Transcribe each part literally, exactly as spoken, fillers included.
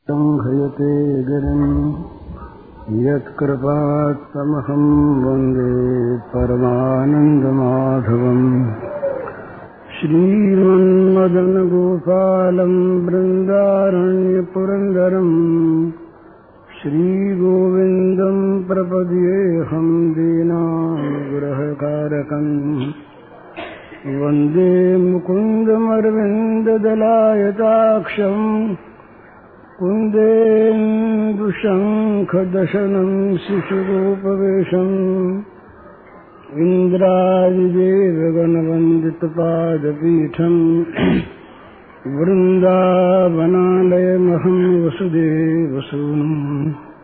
संह्रियते गिरिम् यत्कृपात्तमहं वन्दे परमानन्दमाधवम्। श्रीमन्मदनगोपालं बृन्दारण्यपुरन्दरम् श्रीगोविन्दं प्रपद्येऽहं दीनानुग्रहकारकम्। वन्दे मुकुन्दमरविन्ददलायताक्षम् कुन्देन्दुशङ्खदशनं शिशुरूपवेशम् इन्द्रादिदेवगणवन्दितपादपीठम् वृन्दावनालयमहं वसुदेवसूनुम्।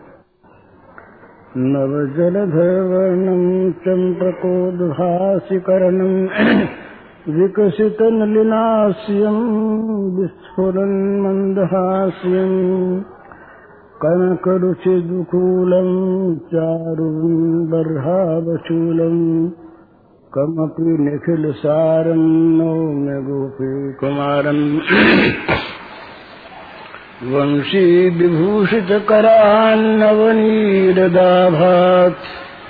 नवजलधरवर्णं चम्पकोद्भासिकरणम् विकसितनलिनास्यं विस्फुरन्मन्दहास्यं कनकरुचिदुकूलं चारुबर्हावचूलं कमपि निखिलसारं नौम्य गोपीकुमारम्। वंशीविभूषितकरान्नवनीरदाभात्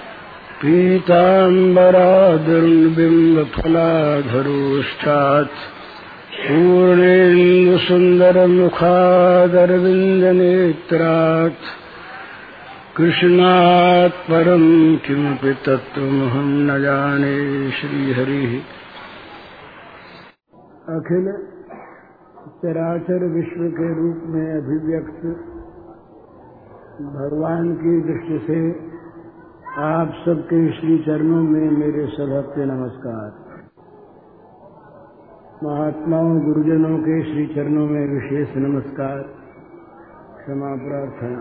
पीताम्बरादुर्बिम्बफलाधरोष्ठात् पूर्णेन्दुसुन्दरमुखादरविन्दनेत्रात् कृष्णात् परं किमपि तत्त्वमहं न जाने। श्रीहरिः अखिल चराचर विश्व के रूप में अभिव्यक्त भगवान की दृष्टि से आप सबके श्री चरणों में मेरे सभक्ति नमस्कार। महात्माओं गुरुजनों के श्री चरणों में विशेष नमस्कार, क्षमा प्रार्थना।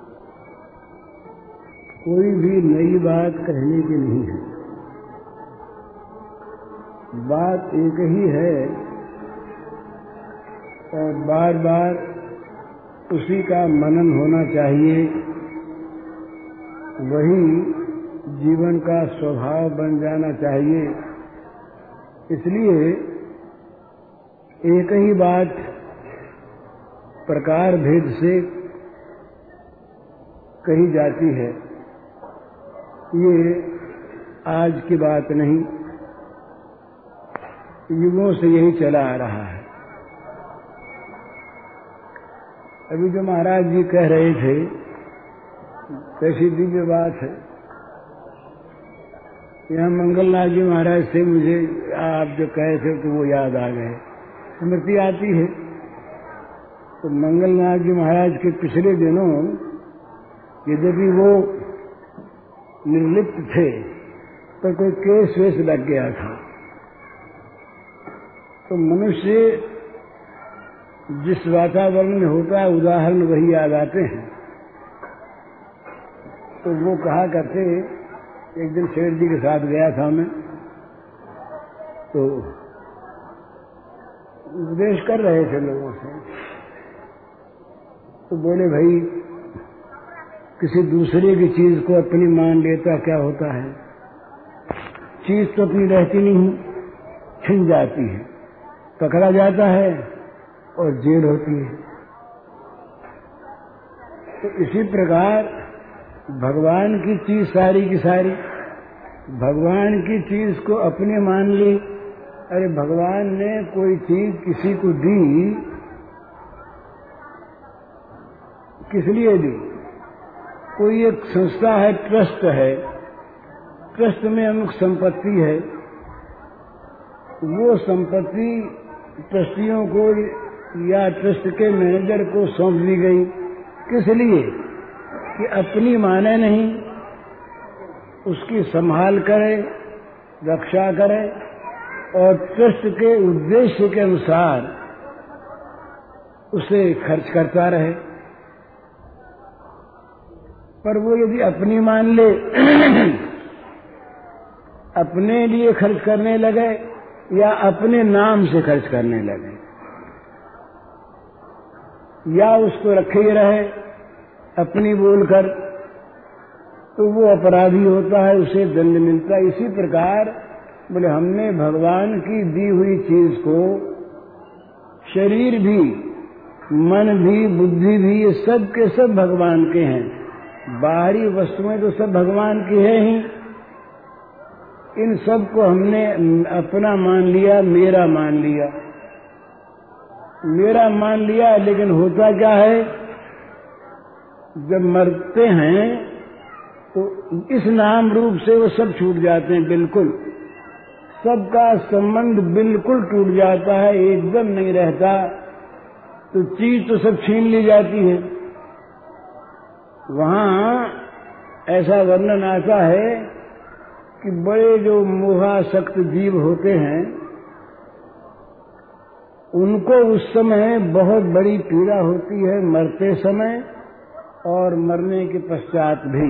कोई भी नई बात कहने की नहीं है, बात एक ही है और बार बार उसी का मनन होना चाहिए। वही जीवन का स्वभाव बन जाना चाहिए। इसलिए एक ही बात प्रकार भेद से कही जाती है, ये आज की बात नहीं, युगों से यही चला आ रहा है। अभी जो महाराज जी कह रहे थे, कैसी दिव्य बात है। यहाँ मंगलनाथ जी महाराज से मुझे आप जो कहे थे तो वो याद आ गए, स्मृति आती है। तो मंगलनाथ जी महाराज के पिछले दिनों यद्यपि वो निर्लिप्त थे पर कोई केस वेस लग गया था। तो मनुष्य जिस वातावरण में होता है उदाहरण वही याद आते हैं। तो वो कहा करते, एक दिन शेर जी के साथ गया था मैं, तो उपदेश कर रहे थे लोगों से। तो बोले भाई किसी दूसरे की चीज को अपनी मान लेता क्या होता है? चीज तो अपनी रहती नहीं, छिन जाती है, पकड़ा जाता है और जेल होती है। तो इसी प्रकार भगवान की चीज सारी की सारी, भगवान की चीज को अपने मान ली। अरे भगवान ने कोई चीज किसी को दी, किस लिए दी? कोई एक संस्था है, ट्रस्ट है, ट्रस्ट में अमुक संपत्ति है, वो संपत्ति ट्रस्टियों को या ट्रस्ट के मैनेजर को सौंप दी गई। किस लिए? कि अपनी माने नहीं, उसकी संभाल करे, रक्षा करे और ट्रस्ट के उद्देश्य के अनुसार उसे खर्च करता रहे। पर वो यदि अपनी मान ले, अपने लिए खर्च करने लगे या अपने नाम से खर्च करने लगे या उसको रखे ही रहे अपनी बोलकर, तो वो अपराधी होता है, उसे दंड मिलता है। इसी प्रकार बोले हमने भगवान की दी हुई चीज को, शरीर भी मन भी, बुद्धि भी, ये सब के सब भगवान के हैं। बाहरी वस्तुएं तो सब भगवान की है ही। इन सब को हमने अपना मान लिया, मेरा मान लिया, मेरा मान लिया। लेकिन होता क्या है, जब मरते हैं तो इस नाम रूप से वो सब छूट जाते हैं, बिल्कुल सबका संबंध बिल्कुल टूट जाता है, एकदम नहीं रहता। तो चीज तो सब छीन ली जाती है। वहां ऐसा वर्णन आता है कि बड़े जो मोहासक्त जीव होते हैं उनको उस समय बहुत बड़ी पीड़ा होती है, मरते समय और मरने के पश्चात भी।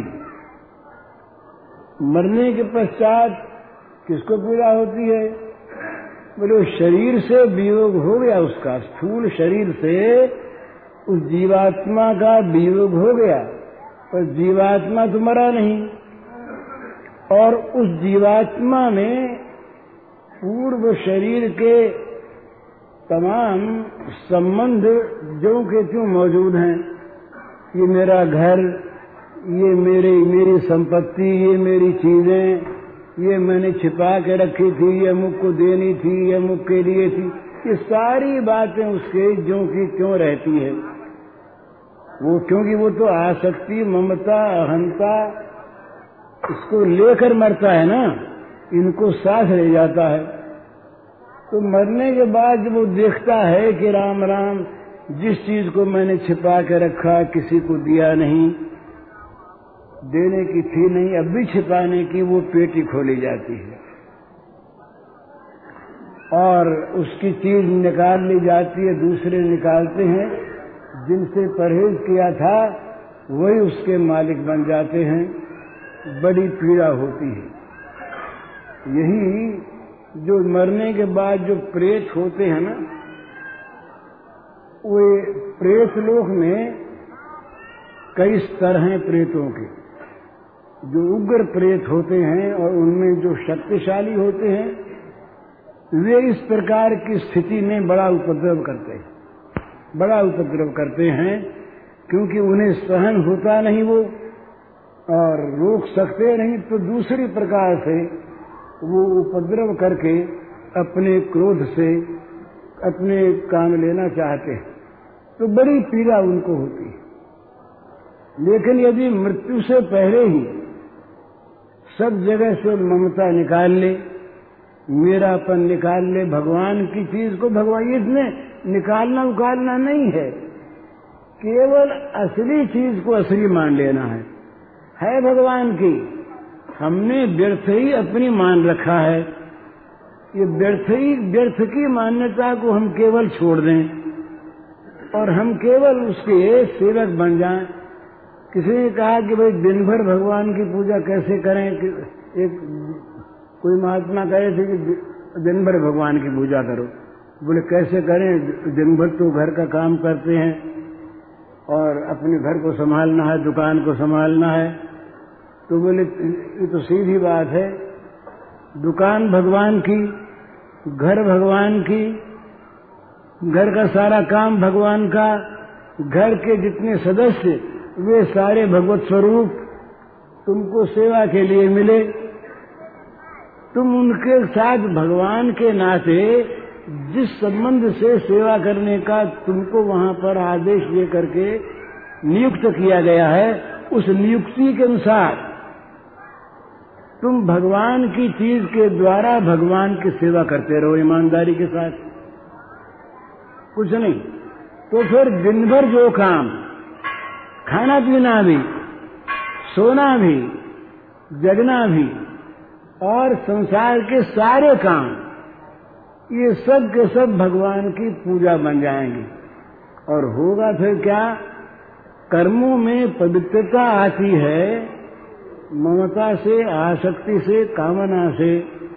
मरने के पश्चात किसको पीड़ा होती है? बोले शरीर से वियोग हो गया, उसका स्थूल शरीर से उस जीवात्मा का वियोग हो गया, पर जीवात्मा तो मरा नहीं। और उस जीवात्मा में पूर्व शरीर के तमाम संबंध जो के त्यों मौजूद हैं। ये मेरा घर, ये मेरे मेरी संपत्ति, ये मेरी चीजें, ये मैंने छिपा के रखी थी, ये अमुक को देनी थी, ये अमुक के लिए थी, ये सारी बातें उसके ज्यों की त्यों रहती है। वो क्योंकि वो तो आसक्ति, ममता, अहंता इसको लेकर मरता है ना, इनको साथ ले जाता है। तो मरने के बाद जब वो देखता है कि राम राम, जिस चीज को मैंने छिपा के रखा, किसी को दिया नहीं, देने की थी नहीं, अब भी छिपाने की, वो पेटी खोली जाती है और उसकी चीज निकाल ली जाती है। दूसरे निकालते हैं, जिनसे परहेज किया था वही उसके मालिक बन जाते हैं। बड़ी पीड़ा होती है। यही जो मरने के बाद जो प्रेत होते हैं ना, वो प्रेत लोक में कई स्तर हैं प्रेतों के। जो उग्र प्रेत होते हैं और उनमें जो शक्तिशाली होते हैं, वे इस प्रकार की स्थिति में बड़ा उपद्रव करते हैं, बड़ा उपद्रव करते हैं, क्योंकि उन्हें सहन होता नहीं वो और रोक सकते नहीं, तो दूसरी प्रकार से वो उपद्रव करके अपने क्रोध से अपने काम लेना चाहते हैं, तो बड़ी पीड़ा उनको होती है। लेकिन यदि मृत्यु से पहले ही सब जगह से ममता निकाल ले, मेरापन निकाल ले, भगवान की चीज को भगवान, इसमें निकालना उकालना नहीं है, केवल असली चीज को असली मान लेना है, है भगवान की। हमने व्यर्थ ही अपनी मान रखा है। ये व्यर्थ ही व्यर्थ की मान्यता को हम केवल छोड़ दें और हम केवल उसके सेवक बन जाएं। किसी ने कहा कि भाई दिन भर भगवान की पूजा कैसे करें? एक कोई महात्मा कहे थे कि दिन भर भगवान की पूजा करो। बोले कैसे करें? दिन भर तो घर का काम करते हैं और अपने घर को संभालना है, दुकान को संभालना है। तो बोले ये तो सीधी बात है, दुकान भगवान की, घर भगवान की, घर का सारा काम भगवान का, घर के जितने सदस्य वे सारे भगवत स्वरूप तुमको सेवा के लिए मिले। तुम उनके साथ भगवान के नाते जिस संबंध से सेवा करने का तुमको वहां पर आदेश दे करके नियुक्त किया गया है, उस नियुक्ति के अनुसार तुम भगवान की चीज के द्वारा भगवान की सेवा करते रहो ईमानदारी के साथ, कुछ नहीं। तो फिर दिन भर जो काम, खाना पीना भी, सोना भी, जगना भी और संसार के सारे काम, ये सब के सब भगवान की पूजा बन जाएंगे। और होगा फिर क्या? कर्मों में पवित्रता आती है, ममता से, आसक्ति से, कामना से।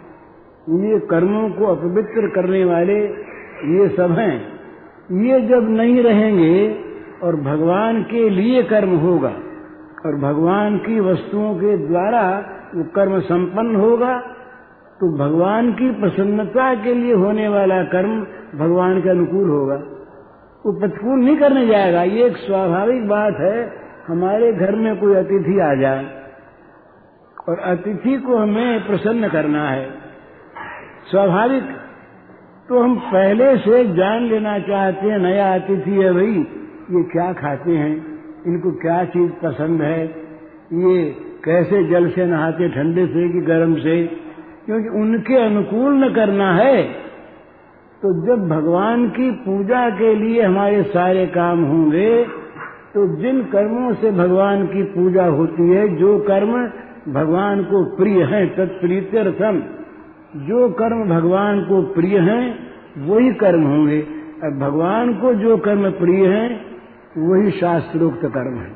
ये कर्मों को अपवित्र करने वाले ये सब हैं। ये जब नहीं रहेंगे और भगवान के लिए कर्म होगा और भगवान की वस्तुओं के द्वारा वो कर्म संपन्न होगा, तो भगवान की प्रसन्नता के लिए होने वाला कर्म भगवान के अनुकूल होगा। वो प्रतिकूल नहीं करने जाएगा। ये एक स्वाभाविक बात है, हमारे घर में कोई अतिथि आ जाए और अतिथि को हमें प्रसन्न करना है, स्वाभाविक, तो हम पहले से जान लेना चाहते हैं, नया अतिथि है भाई, ये क्या खाते हैं, इनको क्या चीज पसंद है, ये कैसे जल से नहाते, ठंडे से कि गर्म से, क्योंकि उनके अनुकूल न करना है। तो जब भगवान की पूजा के लिए हमारे सारे काम होंगे, तो जिन कर्मों से भगवान की पूजा होती है, जो कर्म भगवान को प्रिय हैं, तत्प्रीत्यर्थम, जो कर्म भगवान को प्रिय हैं वही कर्म होंगे। अब भगवान को जो कर्म प्रिय हैं वही शास्त्रोक्त कर्म है।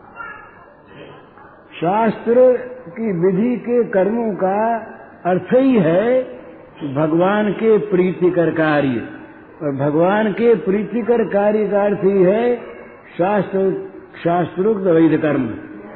शास्त्र की विधि के कर्मों का अर्थ ही है भगवान के प्रीतिकर कार्य, और भगवान के प्रीतिकर कार्य का अर्थ ही है शास्त्र शास्त्रोक्त वैध कर्म।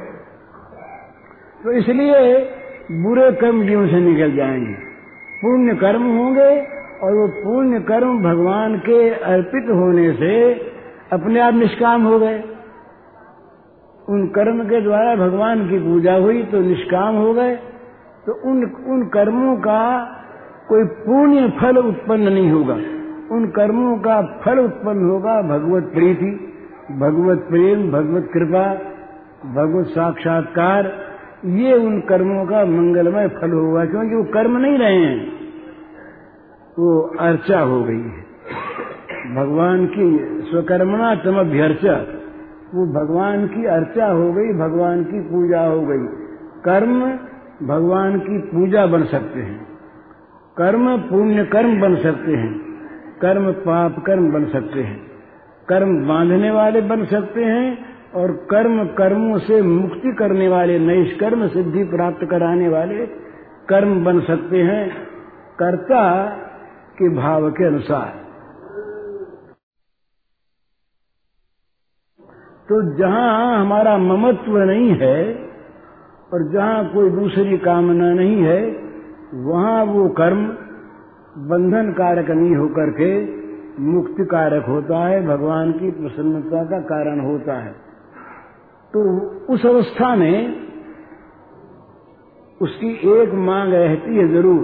तो इसलिए बुरे कर्म जीवन से निकल जाएंगे, पुण्य कर्म होंगे, और वो पुण्य कर्म भगवान के अर्पित होने से अपने आप निष्काम हो गए। उन कर्म के द्वारा भगवान की पूजा हुई तो निष्काम हो गए। तो उन उन कर्मों का कोई पुण्य फल उत्पन्न नहीं होगा, उन कर्मों का फल उत्पन्न होगा भगवत प्रीति, भगवत प्रेम, भगवत कृपा, भगवत साक्षात्कार। ये उन कर्मों का मंगलमय फल होगा, क्योंकि वो कर्म नहीं रहे हैं, वो अर्चा हो गई है भगवान की, स्वकर्मणा तमभ्यर्चा, वो भगवान की अर्चा हो गई, भगवान की पूजा हो गई। कर्म भगवान की पूजा बन सकते हैं, कर्म पुण्य कर्म बन सकते हैं, कर्म पाप कर्म बन सकते हैं, कर्म बांधने वाले बन सकते हैं, और कर्म कर्मों से मुक्ति करने वाले, नैष्कर्म सिद्धि प्राप्त कराने वाले कर्म बन सकते हैं, कर्ता के भाव के अनुसार। तो जहां हमारा ममत्व नहीं है और जहां कोई दूसरी कामना नहीं है, वहां वो कर्म बंधन कारक नहीं होकर के मुक्ति कारक होता है, भगवान की प्रसन्नता का कारण होता है। तो उस अवस्था में उसकी एक मांग रहती है जरूर,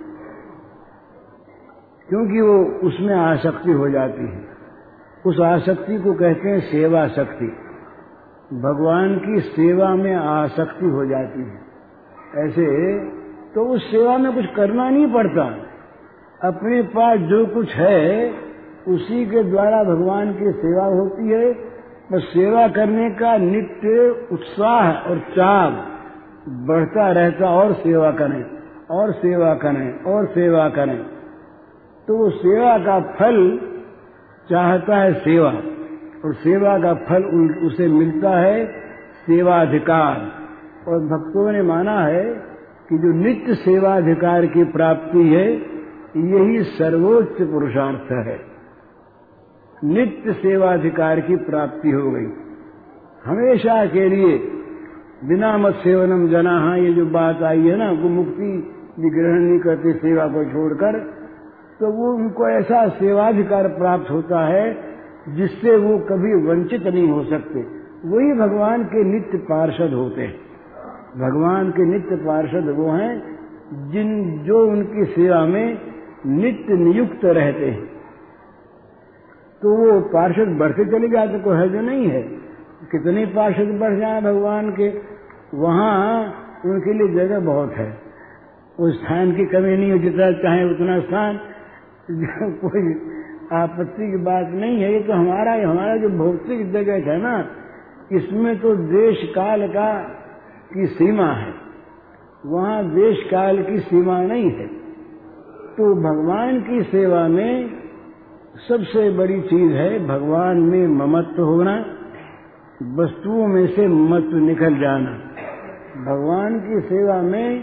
क्योंकि वो उसमें आसक्ति हो जाती है। उस आसक्ति को कहते हैं सेवा शक्ति, भगवान की सेवा में आसक्ति हो जाती है। ऐसे तो उस सेवा में कुछ करना नहीं पड़ता, अपने पास जो कुछ है उसी के द्वारा भगवान की सेवा होती है। बस सेवा करने का नित्य उत्साह और चाव बढ़ता रहता, और सेवा करें और सेवा करें और सेवा करें। तो वो सेवा का फल चाहता है सेवा, और सेवा का फल उसे मिलता है सेवाधिकार। और भक्तों ने माना है कि जो नित्य सेवाधिकार की प्राप्ति है यही सर्वोच्च पुरुषार्थ है। नित्य सेवाधिकार की प्राप्ति हो गई, हमेशा के लिए बिना मत सेवनम जनाहा, ये जो बात आई है ना, वो मुक्ति भी ग्रहण नहीं करते सेवा को छोड़कर, तो वो उनको ऐसा सेवाधिकार प्राप्त होता है जिससे वो कभी वंचित नहीं हो सकते। वही भगवान के नित्य पार्षद होते हैं। भगवान के नित्य पार्षद वो हैं जिन जो उनकी सेवा में नित्य नियुक्त रहते हैं। तो वो पार्षद बढ़ते चले जाते, कोई हर्ज नहीं है। कितने पार्षद बढ़ जाए भगवान के, वहां उनके लिए जगह बहुत है, उस स्थान की कमी नहीं हो, जितना चाहे उतना स्थान, कोई आपत्ति की बात नहीं है। ये तो हमारा हमारा जो भौतिक जगह है ना, इसमें तो देश काल का की सीमा है, वहां देश काल की सीमा नहीं है। तो भगवान की सेवा में सबसे बड़ी चीज है भगवान में ममत्व होना, वस्तुओं में से ममत्व निकल जाना। भगवान की सेवा में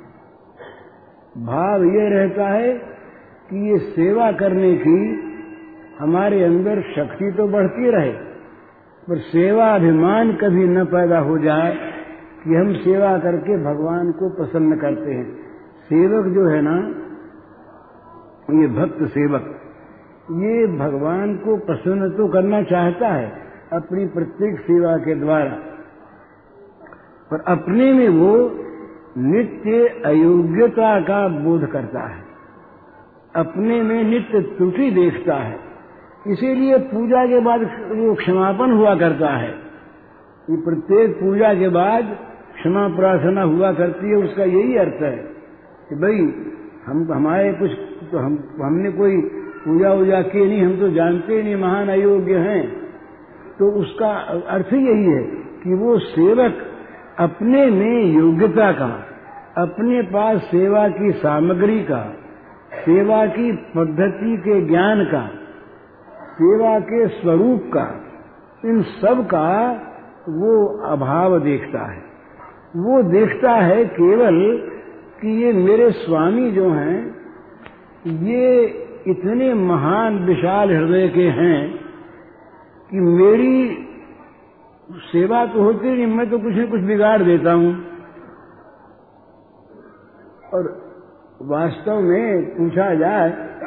भाव ये रहता है कि ये सेवा करने की हमारे अंदर शक्ति तो बढ़ती रहे, पर सेवा अभिमान कभी न पैदा हो जाए कि हम सेवा करके भगवान को प्रसन्न करते हैं। सेवक जो है ना, ये भक्त सेवक, ये भगवान को प्रसन्न तो करना चाहता है अपनी प्रत्येक सेवा के द्वारा, पर अपने में वो नित्य अयोग्यता का बोध करता है, अपने में नित्य त्रुटि देखता है। इसीलिए पूजा के बाद वो क्षमापन हुआ करता है। ये प्रत्येक पूजा के बाद क्षमा प्रार्थना हुआ करती है। उसका यही अर्थ है कि भाई हम हमारे कुछ तो हम हमने कोई पूजा वूजा की नहीं, हम तो जानते ही नहीं, महान अयोग्य हैं। तो उसका अर्थ यही है कि वो सेवक अपने में योग्यता का, अपने पास सेवा की सामग्री का, सेवा की पद्धति के ज्ञान का, सेवा के स्वरूप का, इन सब का वो अभाव देखता है। वो देखता है केवल कि ये मेरे स्वामी जो हैं ये इतने महान विशाल हृदय के हैं कि मेरी सेवा तो होती नहीं, मैं तो कुछ न कुछ बिगाड़ देता हूं। और वास्तव में पूछा जाए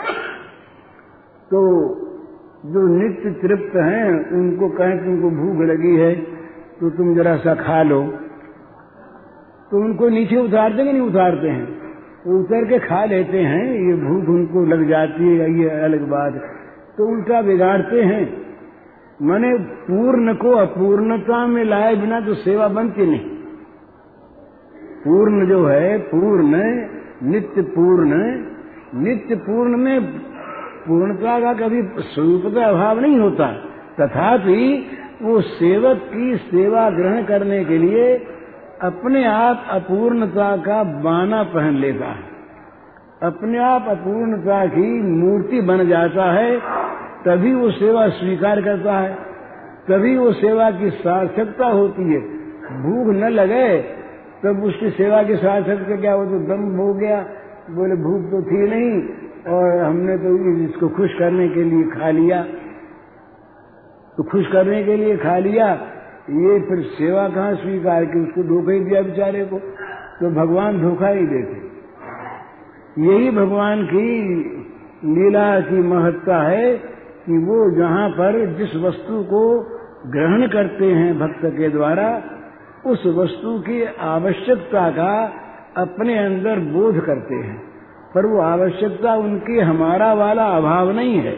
तो जो नित्य तृप्त हैं उनको कहें तुमको भूख लगी है तो तुम जरा सा खा लो, तो उनको नीचे उतारते कि नहीं उतारते हैं? वो उतर के खा लेते हैं। ये भूख उनको लग जाती है, ये अलग बात। तो उल्टा बिगाड़ते हैं। माने पूर्ण को अपूर्णता में लाए बिना तो सेवा बनती नहीं। पूर्ण जो है, पूर्ण नित्य पूर्ण, नित्य पूर्ण में पूर्णता का कभी स्वरूपता अभाव नहीं होता। तथापि वो सेवक की सेवा ग्रहण करने के लिए अपने आप अपूर्णता का बाना पहन लेता है, अपने आप अपूर्णता की मूर्ति बन जाता है। तभी वो सेवा स्वीकार करता है, तभी वो सेवा की सार्थकता होती है। भूख न लगे तब उसकी सेवा की सार्थकता क्या हो? तो दम हो गया, बोले भूख तो थी नहीं और हमने तो इसको खुश करने के लिए खा लिया, तो खुश करने के लिए खा लिया। ये फिर सेवा कहाँ स्वीकार की? उसको धोखा ही दिया बेचारे को। तो भगवान धोखा ही देते। यही भगवान की लीला की महत्ता है कि वो जहाँ पर जिस वस्तु को ग्रहण करते हैं भक्त के द्वारा, उस वस्तु की आवश्यकता का अपने अंदर बोध करते हैं, पर वो आवश्यकता उनकी हमारा वाला अभाव नहीं है।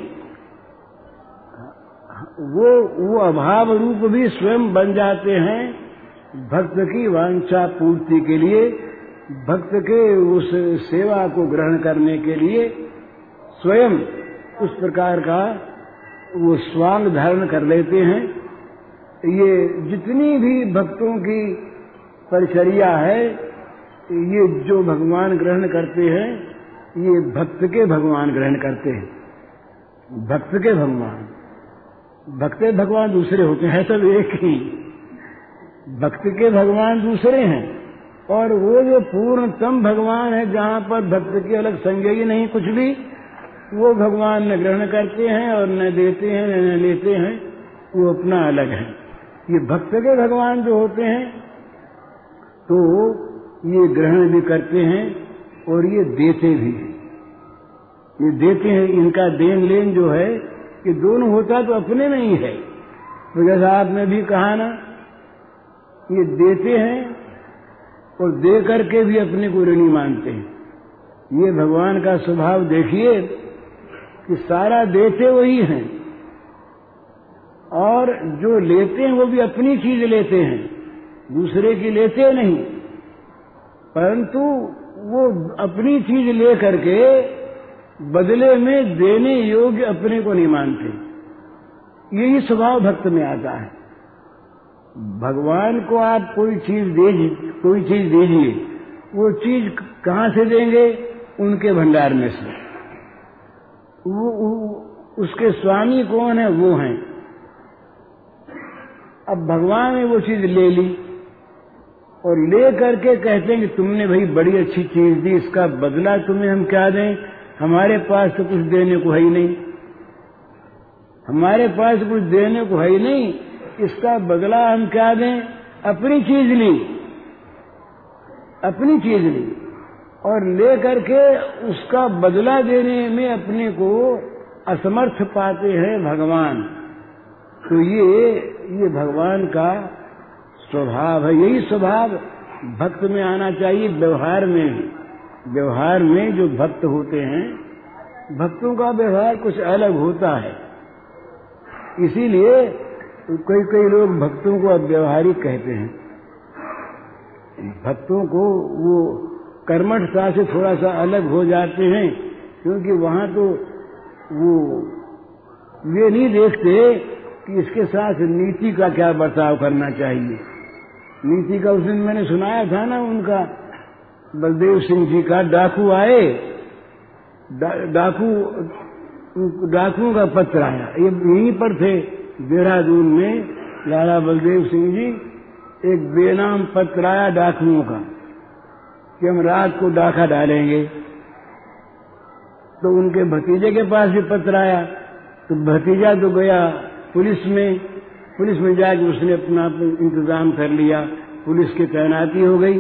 वो वो अभाव रूप भी स्वयं बन जाते हैं भक्त की वांछा पूर्ति के लिए, भक्त के उस सेवा को ग्रहण करने के लिए स्वयं उस प्रकार का वो स्वांग धारण कर लेते हैं। ये जितनी भी भक्तों की परिचर्या है, ये जो भगवान ग्रहण करते हैं, ये भक्त के भगवान ग्रहण करते हैं। भक्त के भगवान, भक्त के भगवान दूसरे होते हैं, सब एक ही। भक्त के भगवान दूसरे हैं और वो जो पूर्णतम भगवान है, जहाँ पर भक्त की अलग संज्ञा ही नहीं कुछ भी, वो भगवान न ग्रहण करते हैं और न देते हैं न लेते हैं, वो अपना अलग है। ये भक्त के भगवान जो होते हैं तो ये ग्रहण भी करते हैं और ये देते भी हैं। ये देते हैं, इनका देन लेन जो है कि दोनों होता तो अपने में ही है। तो जैसा आपने भी कहा ना, ये देते हैं और दे करके भी अपने को ऋणी मानते हैं। ये भगवान का स्वभाव देखिए कि सारा देते वही हैं और जो लेते हैं वो भी अपनी चीज लेते हैं, दूसरे की लेते नहीं, परंतु वो अपनी चीज ले करके बदले में देने योग्य अपने को नहीं मानते। यही स्वभाव भक्त में आता है। भगवान को आप कोई चीज दीजिए, कोई चीज दीजिए, वो चीज कहाँ से देंगे? उनके भंडार में से। वो, वो उसके स्वामी कौन है? वो हैं। अब भगवान ने वो चीज ले ली और ले करके कहते हैं कि तुमने भाई बड़ी अच्छी चीज दी, इसका बदला तुम्हें हम क्या दें? हमारे पास तो कुछ देने को है ही नहीं, हमारे पास कुछ देने को है ही नहीं, इसका बदला हम क्या दें? अपनी चीज ली, अपनी चीज ली और ले करके उसका बदला देने में अपने को असमर्थ पाते हैं भगवान। तो ये ये भगवान का स्वभाव है। यही स्वभाव भक्त में आना चाहिए। व्यवहार में व्यवहार में जो भक्त होते हैं, भक्तों का व्यवहार कुछ अलग होता है। इसीलिए कई कई लोग भक्तों को अव्यवहारिक कहते हैं। भक्तों को वो कर्मठता से थोड़ा सा अलग हो जाते हैं, क्योंकि वहां तो वो ये नहीं देखते कि इसके साथ नीति का क्या बर्ताव करना चाहिए। नीति का उस दिन मैंने सुनाया था ना, उनका बलदेव सिंह जी का डाकू आए, डा, डाकू डाकुओं का पत्र आया। ये यहीं पर थे देहरादून में, लाला बलदेव सिंह जी, एक बेनाम पत्र आया डाकुओं का कि हम रात को डाका डालेंगे। तो उनके भतीजे के पास भी पत्र आया, तो भतीजा तो गया पुलिस में, पुलिस में जाके उसने अपना इंतजाम कर लिया, पुलिस की तैनाती हो गई।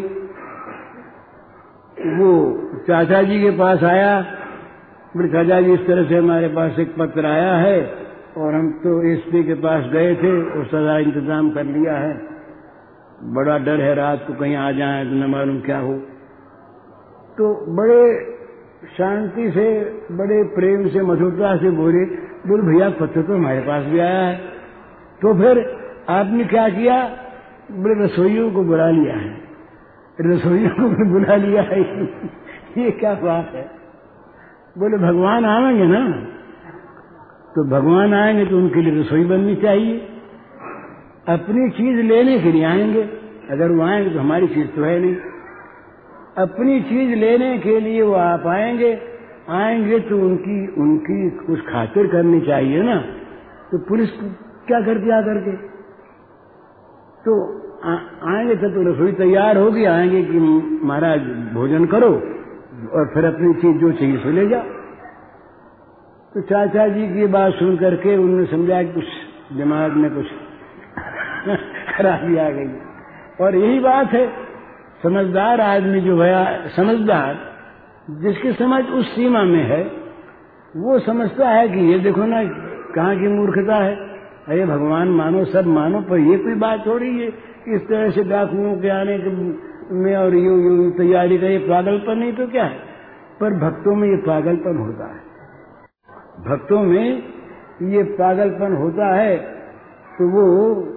वो चाचा जी के पास आया, बोले चाचा जी इस तरह से हमारे पास एक पत्र आया है और हम तो एसपी के पास गए थे और सदा इंतजाम कर लिया है, बड़ा डर है रात को कहीं आ जाए तो न मालूम क्या हो। तो बड़े शांति से, बड़े प्रेम से, मधुरता से बोले बोले भैया पत्र तो हमारे पास भी आया है। तो फिर आपने क्या किया? बोले रसोइयों को बुला लिया है। रसोइयों को भी बुला लिया है। ये क्या बात है? बोले भगवान आएंगे ना, तो भगवान आएंगे तो उनके लिए रसोई बननी चाहिए। अपनी चीज लेने के लिए आएंगे, अगर वो आएंगे तो हमारी चीज तो है नहीं। अपनी चीज लेने के लिए वो आप आएंगे आएंगे तो उनकी उनकी कुछ खातिर करनी चाहिए ना। तो पुलिस क्या करती आ करके? तो आ, आएंगे तब तो रसोई तैयार होगी, आएंगे कि महाराज भोजन करो और फिर अपनी चीज जो चाहिए सो ले जाओ। तो चाचा जी की बात सुन करके उन्होंने समझा कि कुछ दिमाग में कुछ खराबी आ गई। और यही बात है, समझदार आदमी जो है, समझदार जिसकी समझ उस सीमा में है, वो समझता है कि ये देखो ना कहाँ की मूर्खता है। अरे भगवान मानो, सब मानो, पर ये कोई बात थोड़ी है इस तरह से डाकुओं के आने के में और यूं यूं तैयारी का, ये पागलपन नहीं तो क्या है। पर भक्तों में ये पागलपन होता है, भक्तों में ये पागलपन होता है। तो वो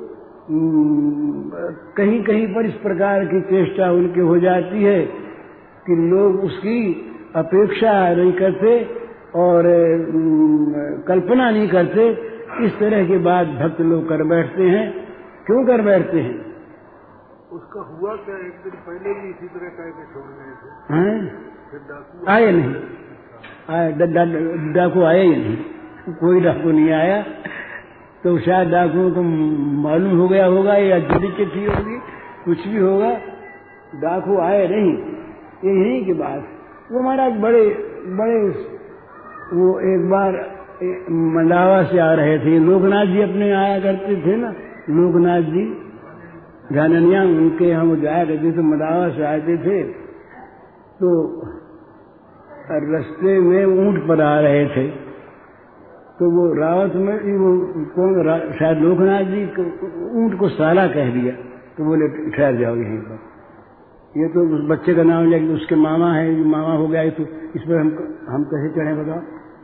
कहीं कहीं पर इस प्रकार की चेष्टा उनकी हो जाती है कि लोग उसकी अपेक्षा नहीं करते और कल्पना नहीं करते। इस तरह की बात भक्त लोग कर बैठते हैं। क्यों कर बैठते हैं? उसका हुआ क्या? एक दिन पहले भी इसी तरह कह के छोड़ गए थे। हैं? आए नहीं, आए डाकू आए ही नहीं, कोई डाकू नहीं आया। तो शायद डाकुओं को मालूम हो गया होगा या जल्दी चिट्ठी होगी, कुछ भी होगा, डाकू आए नहीं। यही की बात। वो महाराज बड़े बड़े वो एक बार मंडावा से आ रहे थे, लोकनाथ जी अपने आया करते थे ना, लोकनाथ जी जाननिया, उनके यहाँ वो जाया करते थे, मंडावा से आते थे। तो रास्ते में ऊंट पर आ रहे थे, तो वो रावत में वो कौन, शायद लोकनाथ जी ऊंट को साला कह दिया। तो बोले ठहर जाओ यहीं पर, ये तो उस बच्चे का नाम लिया कि उसके मामा है, मामा हो गया, तो इस पर हम हम कैसे चढ़े बताओ।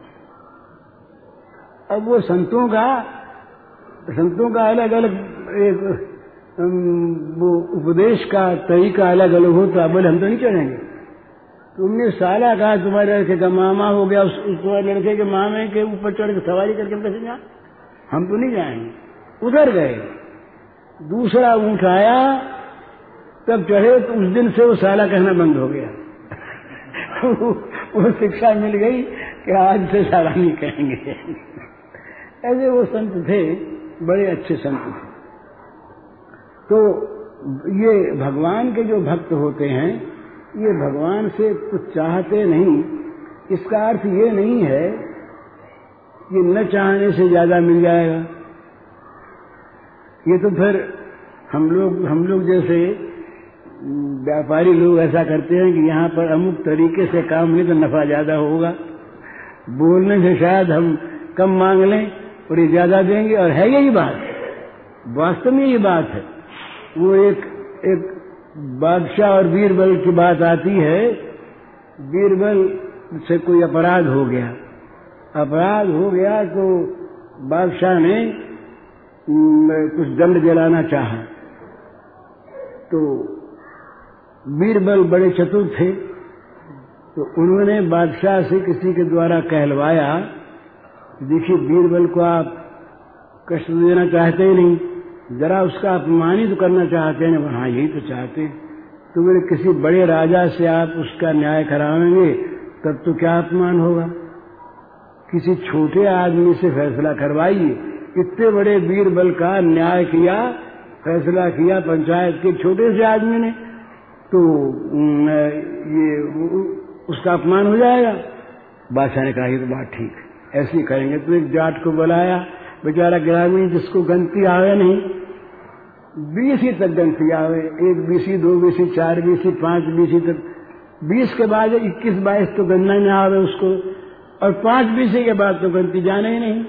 अब वो संतों का संतों का अलग अलग एक वो उपदेश का तरीका अलग अलग होता। बोले हम तो नहीं चढ़ेंगे। तुमने साला कहा, तुम्हारे लड़के का मामा हो गया, उस तुम्हारे लड़के के मामे के ऊपर चढ़ के सवारी करके हम कैसे जाए? हम तो नहीं जाएंगे। उधर गए, दूसरा ऊंट आया, तब चढ़े, तो उस दिन से वो साला कहना बंद हो गया। वो शिक्षा मिल गई कि आज से साला नहीं कहेंगे। ऐसे वो संत थे, बड़े अच्छे संत थे। तो ये भगवान के जो भक्त होते हैं, ये भगवान से कुछ चाहते नहीं। इसका अर्थ ये नहीं है कि न चाहने से ज्यादा मिल जाएगा। ये तो फिर हम लोग हम लोग जैसे व्यापारी लोग ऐसा करते हैं कि यहाँ पर अमुक तरीके से काम नहीं तो नफा ज्यादा होगा। बोलने से शायद हम कम मांग लें और ये ज्यादा देंगे। और है यही बात, वास्तव में ये बात है। वो एक एक बादशाह और बीरबल की बात आती है। बीरबल से कोई अपराध हो गया, अपराध हो गया तो बादशाह ने कुछ दंड दिलाना चाहा। तो बीरबल बड़े चतुर थे, तो उन्होंने बादशाह से किसी के द्वारा कहलवाया, देखिए बीरबल को आप कष्ट देना चाहते ही नहीं, जरा उसका अपमानित तो करना चाहते हैं। हाँ यही तो चाहते हैं। तो बोले किसी बड़े राजा से आप उसका न्याय करावेंगे तब तो क्या अपमान होगा, किसी छोटे आदमी से फैसला करवाइए। इतने बड़े बीरबल का न्याय किया, फैसला किया पंचायत के छोटे से आदमी ने, तो ये उसका अपमान हो जाएगा। बादशाह ने कहा ये तो बात ठीक है, ऐसे ही करेंगे। तो एक जाट को बुलाया, बेचारा ग्रामीण जिसको गनती आवे नहीं, बीसी तक गनती आवे, एक बीसी, दो बीसी, चार बीसी, पांच बीसी तक, बीस के बाद इक्कीस बाईस तो गन्ना नहीं आवे उसको, और पांच बीसी के बाद तो गनती जाने ही नहीं।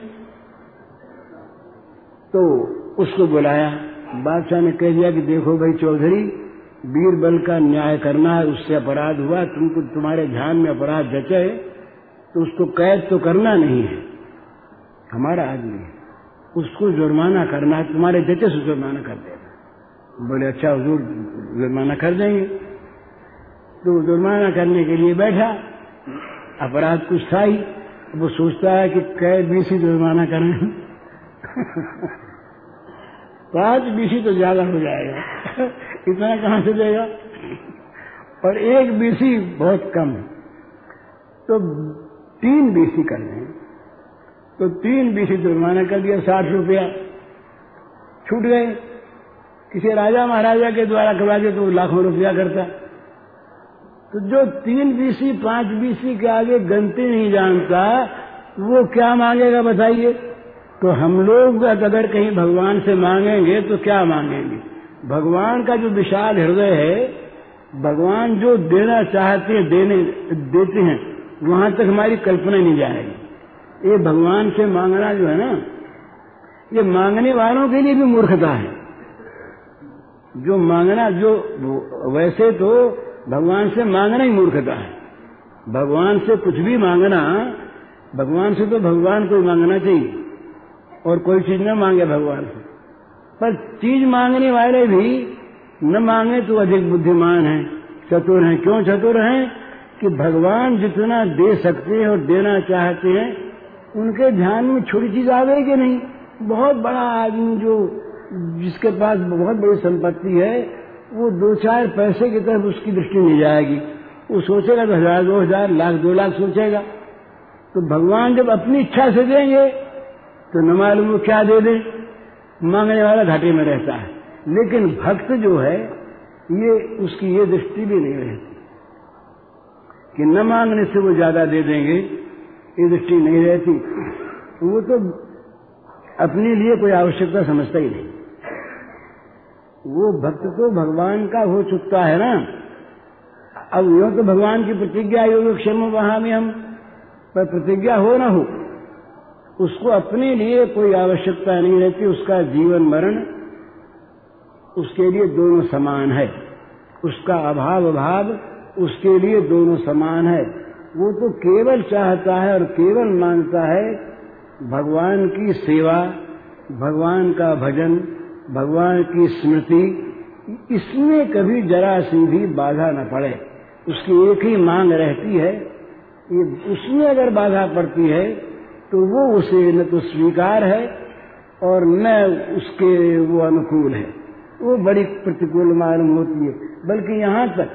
तो उसको बुलाया, बादशाह ने कह दिया कि देखो भाई चौधरी, बीरबल का न्याय करना है, उससे अपराध हुआ, तुमको तुम्हारे ध्यान में अपराध जचे तो उसको कैद तो करना नहीं है, हमारा आदमी है, उसको जुर्माना करना है, तुम्हारे जचे से जुर्माना कर देना। बोले अच्छा हुजूर जुर्माना कर देंगे। तो जुर्माना करने के लिए बैठा, अपराध कुछ था ही, वो सोचता है कि कैद बीसी जुर्माना करें पांच बीसी तो ज्यादा हो जाएगा इतना कहां से देगा, और एक बीसी बहुत कम, तो तीन बीसी कर दें। तो तीन बीसी जुर्माना कर दिया, साठ रुपया छूट गए। किसी राजा महाराजा के द्वारा करवा दे तो लाखों रुपया करता। तो जो तीन बीसी पांच बीसी के आगे गनती नहीं जानता वो क्या मांगेगा बताइए। तो हम लोग अगर कहीं भगवान से मांगेंगे तो क्या मांगेंगे? भगवान का जो विशाल हृदय है, भगवान जो देना चाहते हैं देने देते हैं, वहां तक हमारी कल्पना नहीं जाएगी। ये भगवान से मांगना जो है ना, ये मांगने वालों के लिए भी मूर्खता है। जो मांगना, जो वैसे तो भगवान से मांगना ही मूर्खता है। भगवान से कुछ भी मांगना, भगवान से तो भगवान को मांगना चाहिए और कोई चीज न मांगे भगवान से। पर चीज मांगने वाले भी न मांगे तो अधिक बुद्धिमान हैं, चतुर हैं। क्यों चतुर हैं? कि भगवान जितना दे सकते हैं और देना चाहते हैं, उनके ध्यान में छोटी चीज आवेगी नहीं। बहुत बड़ा आदमी जो जिसके पास बहुत बड़ी संपत्ति है, वो दो चार पैसे की तरफ उसकी दृष्टि नहीं जाएगी। वो सोचेगा तो हजार, दो हजार, लाख, दो लाख सोचेगा। तो भगवान जब अपनी इच्छा से देंगे तो न मालूम वो क्या दे दे, मांगने वाला घाटे में रहता है। लेकिन भक्त जो है, ये उसकी ये दृष्टि भी नहीं रहती कि न मांगने से वो ज्यादा दे देंगे, ये दृष्टि नहीं रहती। वो तो अपने लिए कोई आवश्यकता समझता ही नहीं। वो भक्त तो भगवान का हो चुकता है ना। अब यो तो भगवान की प्रतिज्ञा योगक्षेम वहां में हम, पर प्रतिज्ञा हो ना हो, उसको अपने लिए कोई आवश्यकता नहीं रहती। उसका जीवन मरण उसके लिए दोनों समान है, उसका अभाव अभाव उसके लिए दोनों समान है। वो तो केवल चाहता है और केवल मांगता है भगवान की सेवा, भगवान का भजन, भगवान की स्मृति। इसमें कभी जरा सी भी बाधा न पड़े। उसकी एक ही मांग रहती है, ये उसमें अगर बाधा पड़ती है तो वो उसे न तो स्वीकार है और न उसके वो अनुकूल है, वो बड़ी प्रतिकूल मालूम होती है। बल्कि यहां तक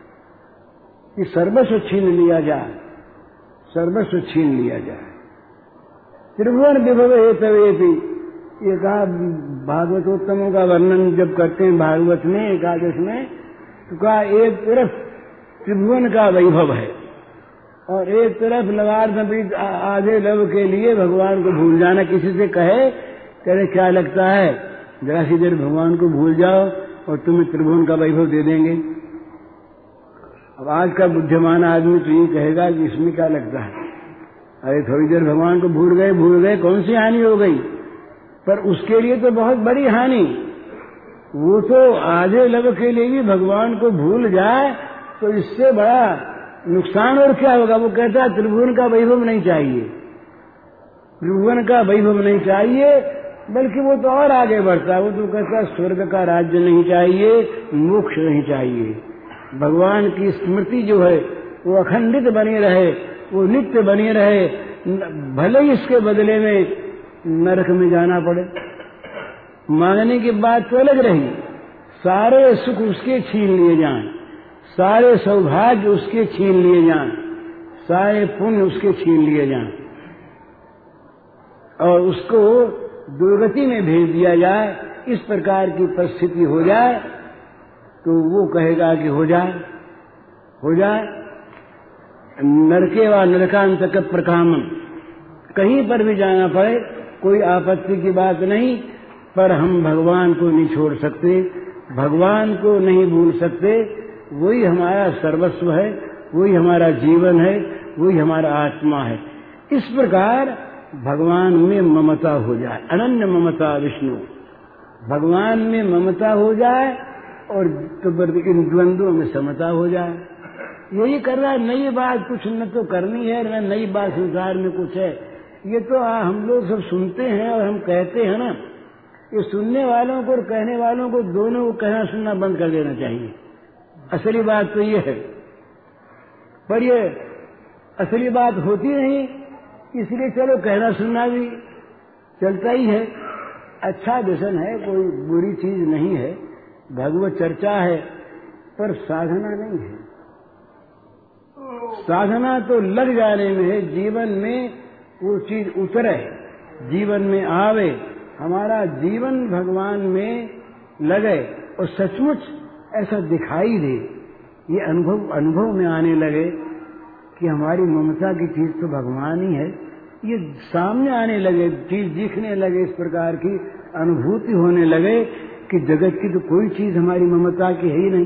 कि सर्वस्व छीन लिया जाए, सर्वस्व छीन लिया जाए। त्रिभुवन विभव हेतवेति, ये कहा भागवतोत्तमों का वर्णन जब करते हैं भागवत में एकादश में, तो कहा एक तरफ त्रिभुवन का वैभव है और एक तरफ लवार नबी आधे लव के लिए भगवान को भूल जाना। किसी से कहे करे क्या लगता है, जरा सी देर भगवान को भूल जाओ और तुम्हें त्रिभुवन का वैभव दे देंगे। अब आज का बुद्धिमान आदमी तो ये कहेगा कि इसमें क्या लगता है, अरे थोड़ी देर भगवान को भूल गए भूल गए कौन सी हानि हो गई, पर उसके लिए तो बहुत बड़ी हानि। वो तो आधे लब के लिए भी भगवान को भूल जाए तो इससे बड़ा नुकसान और क्या होगा। वो कहता है त्रिभुवन का वैभव नहीं चाहिए, त्रिभुवन का वैभव नहीं चाहिए, बल्कि वो तो और आगे बढ़ता है। वो तो कहता है स्वर्ग का राज्य नहीं चाहिए, मोक्ष नहीं चाहिए। भगवान की स्मृति जो है वो अखंडित बनी रहे, वो नित्य बनी रहे, भले ही इसके बदले में नरक में जाना पड़े। मांगने की बात तो अलग रही, सारे सुख उसके छीन लिए जाएं, सारे सौभाग्य उसके छीन लिए जाएं, सारे पुण्य उसके छीन लिए जाएं और उसको दुर्गति में भेज दिया जाए, इस प्रकार की परिस्थिति हो जाए तो वो कहेगा कि हो जाए हो जाए। नरके व नरकांतक प्रकामम, कहीं पर भी जाना पड़े कोई आपत्ति की बात नहीं, पर हम भगवान को नहीं छोड़ सकते, भगवान को नहीं भूल सकते। वही हमारा सर्वस्व है, वही हमारा जीवन है, वही हमारा आत्मा है। इस प्रकार भगवान में ममता हो जाए, अनन्य ममता विष्णु, भगवान में ममता हो जाए और तो इन द्वंद्वों में समता हो जाए। यही कर रहा है, नई बात कुछ न तो करनी है न नई बात संसार में कुछ है। ये तो हम लोग सब सुनते हैं और हम कहते हैं ना, ये सुनने वालों को और कहने वालों को दोनों को कहना सुनना बंद कर देना चाहिए। असली बात तो ये है, पर ये असली बात होती नहीं, इसलिए चलो कहना सुनना भी चलता ही है। अच्छा व्यसन है, कोई बुरी चीज नहीं है, भगवत चर्चा है, पर साधना नहीं है। साधना तो लग जाने में है, जीवन में वो चीज उतरे, जीवन में आवे, हमारा जीवन भगवान में लगे और सचमुच ऐसा दिखाई दे, ये अनुभव अनुभव में आने लगे कि हमारी ममता की चीज तो भगवान ही है। ये सामने आने लगे, चीज दिखने लगे, इस प्रकार की अनुभूति होने लगे कि जगत की तो कोई चीज हमारी ममता की है ही नहीं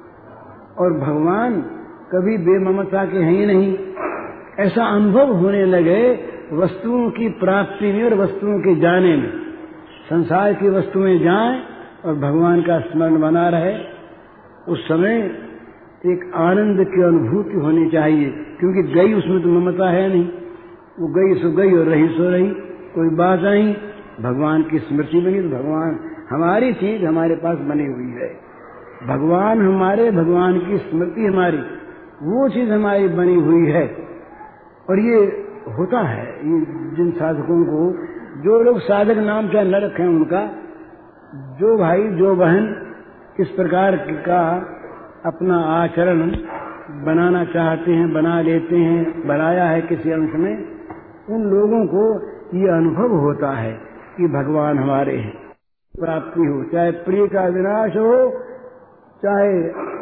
और भगवान कभी बेममता के हैं ही नहीं। ऐसा अनुभव होने लगे वस्तुओं की प्राप्ति में और वस्तुओं के जाने में। संसार की वस्तुएं जाएं और भगवान का स्मरण बना रहे, उस समय एक आनंद की अनुभूति होनी चाहिए, क्योंकि गई उसमें तो ममता है नहीं, वो गई सो गई और रही सो रही, कोई बात नहीं। भगवान की स्मृति बनी तो भगवान हमारी चीज हमारे पास बनी हुई है, भगवान हमारे, भगवान की स्मृति हमारी, वो चीज हमारी बनी हुई है। और ये होता है, ये जिन साधकों को, जो लोग साधक नाम चाहे न रखें उनका, जो भाई जो बहन इस प्रकार का अपना आचरण बनाना चाहते हैं, बना लेते हैं, बनाया है किसी अंश में, उन लोगों को ये अनुभव होता है कि भगवान हमारे हैं। प्राप्ति हो, चाहे प्रिय का विनाश हो, चाहे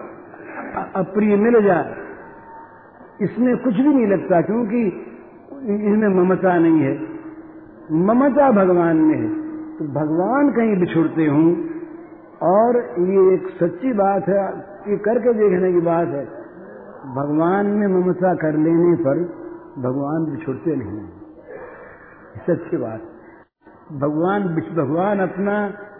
अप्रिय मिल जाए, इसमें कुछ भी नहीं लगता, क्योंकि इसमें ममता नहीं है। ममता भगवान में है, तो भगवान कहीं बिछुड़ते हों, और ये एक सच्ची बात है, ये करके देखने की बात है, भगवान में ममता कर लेने पर भगवान बिछुड़ते नहीं, सच्ची बात। भगवान भगवान अपना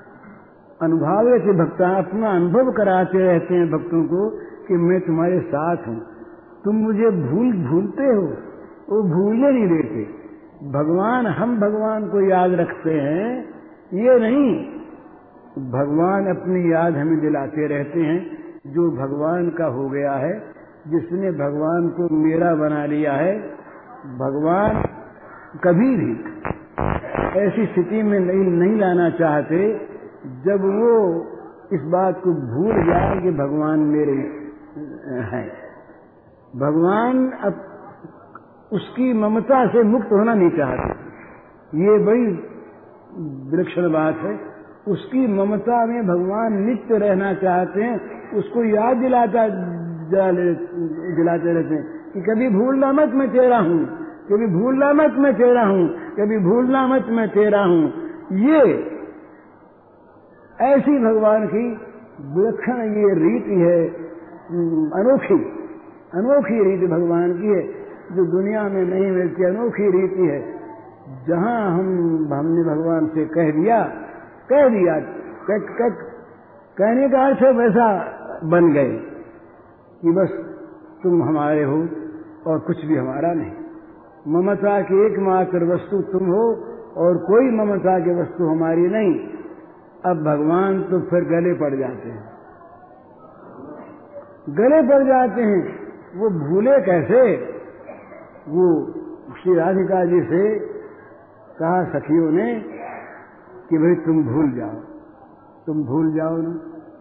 अनुभव से भक्ता अपना अनुभव कराते रहते हैं भक्तों को कि मैं तुम्हारे साथ हूँ, तुम मुझे भूल भूलते हो, वो भूलने नहीं देते। भगवान, हम भगवान को याद रखते हैं, ये नहीं, भगवान अपनी याद हमें दिलाते रहते हैं। जो भगवान का हो गया है, जिसने भगवान को मेरा बना लिया है, भगवान कभी भी ऐसी स्थिति में नहीं, नहीं लाना चाहते जब वो इस बात को भूल जाए कि भगवान मेरे हैं। भगवान अब उसकी ममता से मुक्त होना नहीं चाहते, ये बड़ी विलक्षण बात है। उसकी ममता में भगवान नित्य रहना चाहते हैं, उसको याद दिलाता दिलाते रहते हैं कि कभी भूलना मत मैं तेरा हूँ, कभी भूलना मत मैं तेरा हूँ, कभी भूलना मत मैं तेरा हूँ। ये ऐसी भगवान की विलक्षण ये रीति है, अनोखी अनोखी रीति भगवान की है। जो दुनिया में नहीं मिलती, अनोखी रीति है। जहां हम हमने भगवान से कह दिया कह दिया कह, कह, कहने का अर्थ वैसा बन गए कि बस तुम हमारे हो और कुछ भी हमारा नहीं। ममता की एकमात्र वस्तु तुम हो और कोई ममता की वस्तु हमारी नहीं। अब भगवान तो फिर गले पड़ जाते हैं, गले पड़ जाते हैं। वो भूले कैसे? वो श्री राधिका जी से कहा सखियों ने कि भाई तुम भूल जाओ, तुम भूल जाओ ना।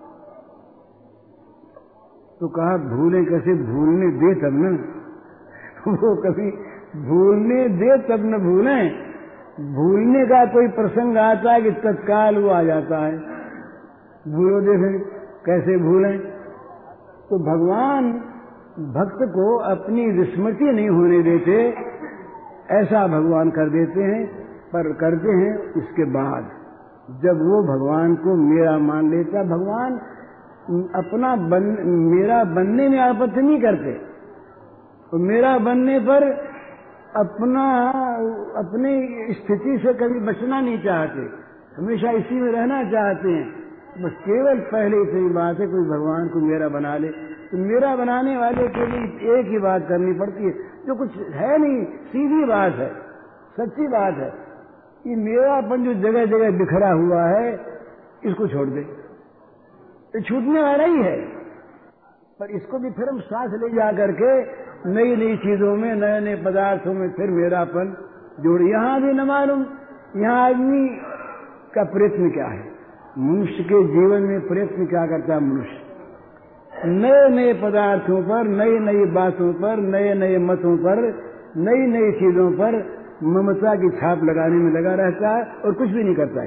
तो कहा भूले कैसे? भूलने दे तब न। वो कभी भूलने दे तब न भूले। भूलने का कोई प्रसंग आता है कि तत्काल वो आ जाता है, भूलो दे फिर कैसे भूलें। तो भगवान भक्त को अपनी विस्मृति नहीं होने देते, ऐसा भगवान कर देते हैं। पर करते हैं इसके बाद, जब वो भगवान को मेरा मान लेता। भगवान अपना बन, मेरा बनने में आपत्ति नहीं करते, तो मेरा बनने पर अपना अपनी स्थिति से कभी बचना नहीं चाहते, हमेशा इसी में रहना चाहते हैं। बस केवल पहले इतनी बात है, कोई भगवान को मेरा बना ले तो मेरा बनाने वाले के लिए एक ही बात करनी पड़ती है, जो कुछ है नहीं, सीधी बात है, सच्ची बात है। ये मेरापन जो जगह जगह बिखरा हुआ है, इसको छोड़ दे, ये छूटने वाला ही है। पर इसको भी फिर हम साथ ले जा करके नई नई चीजों में, नए नए पदार्थों में फिर मेरापन जोड़। यहां भी न मालूम, यहां आदमी का प्रयत्न क्या है, मनुष्य के जीवन में प्रयत्न क्या करता है मनुष्य? नए नए पदार्थों पर, नई नई बातों पर, नए नए मतों पर, नई नई चीजों पर ममता की छाप लगाने में लगा रहता है और कुछ भी नहीं करता है।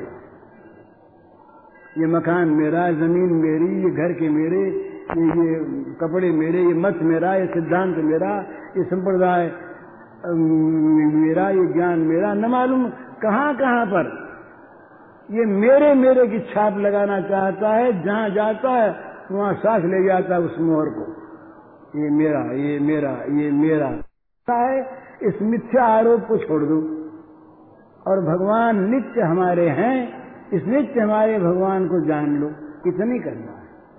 ये मकान मेरा, जमीन मेरी, ये घर के मेरे, ये कपड़े मेरे, ये मत मेरा, ये सिद्धांत मेरा, ये संप्रदाय मेरा, ये ज्ञान मेरा, न मालूम कहां कहां पर ये मेरे मेरे की छाप लगाना चाहता है। जहां जाता है वहां सांस ले जाता है उस मोहर को, ये मेरा, ये मेरा, ये मेरा है। इस मिथ्या आरोप को छोड़ दो और भगवान नित्य हमारे हैं, इस नित्य हमारे भगवान को जान लो। इतनी करना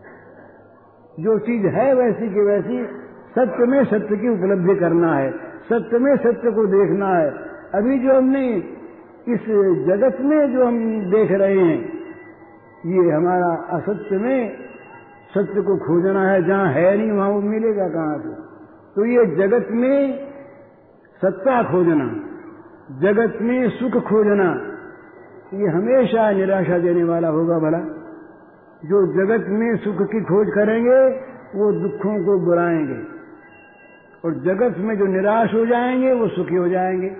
है, जो चीज है वैसी की वैसी सत्य में सत्य की उपलब्धि करना है, सत्य में सत्य को देखना है। अभी जो हमने इस जगत में जो हम देख रहे हैं, ये हमारा असत्य में सत्य को खोजना है। जहां है नहीं वहां वो मिलेगा कहां से? तो ये जगत में सत्ता खोजना, जगत में सुख खोजना, ये हमेशा निराशा देने वाला होगा। भला जो जगत में सुख की खोज करेंगे वो दुखों को बुलाएंगे, और जगत में जो निराश हो जाएंगे वो सुखी हो जाएंगे।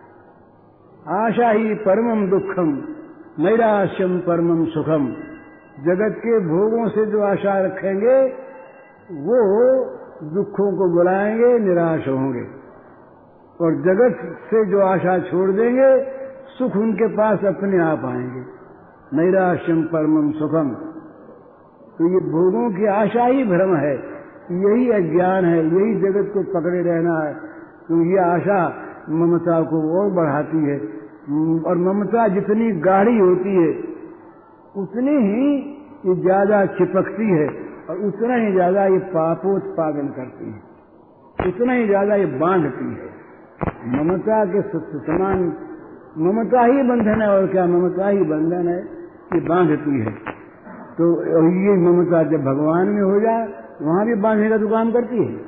आशा ही परमम दुखम, नैराश्यम परमम सुखम। जगत के भोगों से जो आशा रखेंगे वो दुखों को बुलाएंगे, निराश होंगे। और जगत से जो आशा छोड़ देंगे सुख उनके पास अपने आप आएंगे। नैराश्यम परमम सुखम। तो ये भोगों की आशा ही भ्रम है, यही अज्ञान है, यही जगत को पकड़े रहना है। तो ये आशा ममता को और बढ़ाती है, और ममता जितनी गाढ़ी होती है उतनी ही ये ज्यादा चिपकती है, और उतना ही ज्यादा ये पापोत्पादन करती है, उतना ही ज्यादा ये बांधती है। ममता के समान ममता ही बंधन है, और क्या ममता ही बंधन है, ये बांधती है। तो ये ममता जब भगवान में हो जाए वहां भी बांधने का तो काम करती है।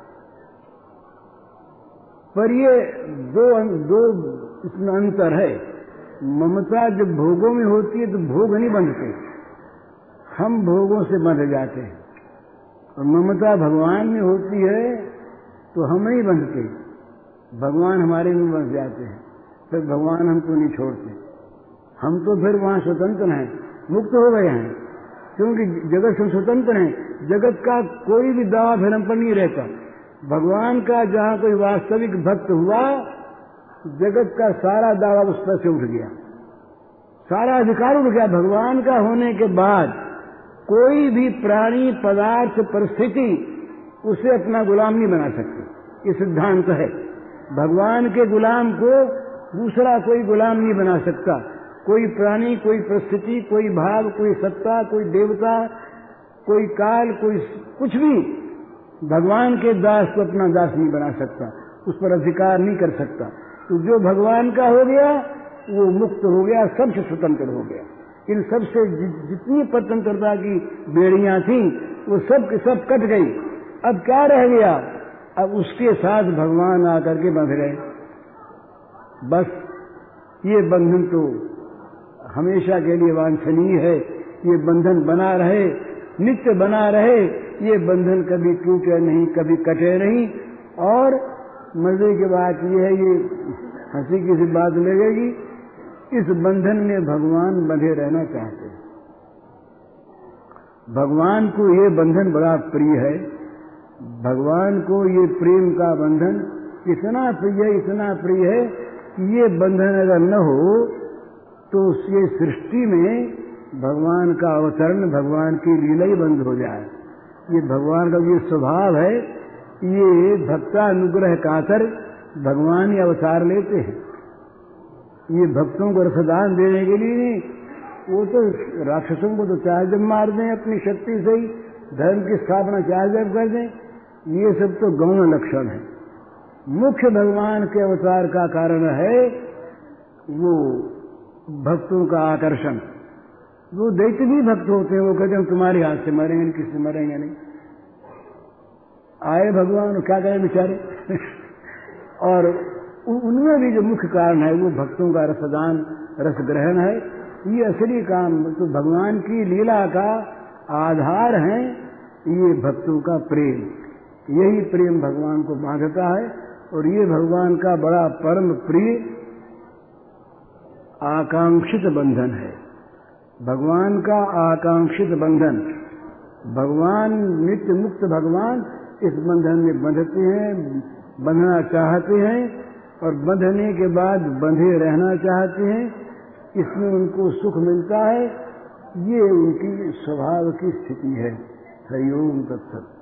पर ये दो दो इसमें अंतर है। ममता जब भोगों में होती है तो भोग नहीं बंधते, हम भोगों से बंध जाते हैं। और ममता भगवान में होती है तो हम नहीं बंधते, भगवान हमारे में बंध जाते हैं। फिर भगवान हमको नहीं छोड़ते, हम तो फिर वहां स्वतंत्र हैं, मुक्त हो गए हैं, क्योंकि जगत से स्वतंत्र हैं। जगत का कोई भी दावा फिर हम पर नहीं रहता। भगवान का जहां कोई वास्तविक भक्त हुआ, जगत का सारा दावा उस पर से उठ गया, सारा अधिकार उठ गया। भगवान का होने के बाद कोई भी प्राणी, पदार्थ, परिस्थिति उसे अपना गुलाम नहीं बना सकती। ये सिद्धांत है। भगवान के गुलाम को दूसरा कोई गुलाम नहीं बना सकता। कोई प्राणी, कोई परिस्थिति, कोई भाव, कोई सत्ता, कोई देवता, कोई काल, कोई कुछ भी भगवान के दास को अपना दास नहीं बना सकता, उस पर अधिकार नहीं कर सकता। तो जो भगवान का हो गया वो मुक्त हो गया, सबसे स्वतंत्र हो गया। इन सबसे जितनी स्वतंत्रता की बेड़ियां थीं वो सब के सब कट गई। अब क्या रह गया? अब उसके साथ भगवान आकर के बंध गए। बस ये बंधन तो हमेशा के लिए वांछनीय है, ये बंधन बना रहे, नित्य बना रहे, ये बंधन कभी टूटे नहीं, कभी कटे नहीं। और मजे की बात ये है, ये हंसी की सी बात लगेगी, इस बंधन में भगवान बंधे रहना चाहते हैं। भगवान को ये बंधन बड़ा प्रिय है। भगवान को ये प्रेम का बंधन इतना प्रिय है, इतना प्रिय है कि ये बंधन अगर न हो तो ये सृष्टि में भगवान का अवतरण, भगवान की लीला ही बंद हो जाए। ये भगवान का ये स्वभाव है, ये भक्तानुग्रह कातर भगवान ही अवतार लेते हैं। ये भक्तों को रसदान देने के लिए नहीं, वो तो राक्षसों को तो चाहे जब मार दें अपनी शक्ति से ही, धर्म की स्थापना चाहे जब कर दें, ये सब तो गौण लक्षण है। मुख्य भगवान के अवतार का कारण है वो भक्तों का आकर्षण। वो दैत्य भी भक्त होते हैं, वो कहते हैं तुम्हारे हाथ से मरेंगे नहीं, किससे मरेंगे नहीं। आए भगवान, क्या करें बेचारे। और उनमें भी जो मुख्य कारण है वो भक्तों का रसदान, रस ग्रहण है। ये असली काम तो भगवान की लीला का आधार है, ये भक्तों का प्रेम। यही प्रेम भगवान को बांधता है और ये भगवान का बड़ा परम प्रिय आकांक्षित बंधन है। भगवान का आकांक्षित बंधन, भगवान नित्य मुक्त भगवान इस बंधन में बंधते हैं, बंधना चाहते हैं और बंधने के बाद बंधे रहना चाहते हैं। इसमें उनको सुख मिलता है, ये उनकी स्वभाव की स्थिति है। हरि ओम तत्सत।